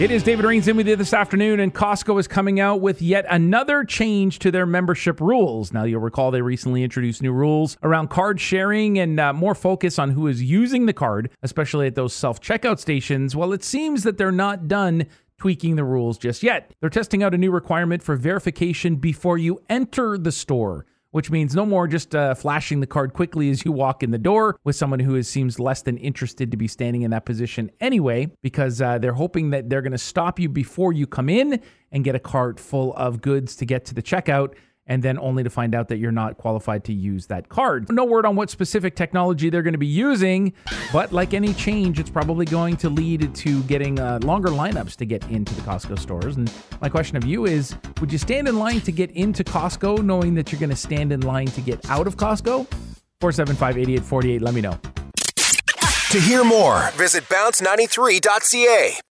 It is David Rains in with you this afternoon, and Costco is coming out with yet another change to their membership rules. Now, you'll recall they recently introduced new rules around card sharing and more focus on who is using the card, especially at those self-checkout stations. Well, it seems that they're not done tweaking the rules just yet. They're testing out a new requirement for verification before you enter the store, which means no more just flashing the card quickly as you walk in the door with someone who seems less than interested to be standing in that position anyway, because they're hoping that they're going to stop you before you come in and get a cart full of goods to get to the checkout, and then only to find out that you're not qualified to use that card. No word on what specific technology they're going to be using, but like any change, it's probably going to lead to getting longer lineups to get into the Costco stores. And my question of you is, would you stand in line to get into Costco knowing that you're going to stand in line to get out of Costco? 475-8848, let me know. To hear more, visit bounce93.ca.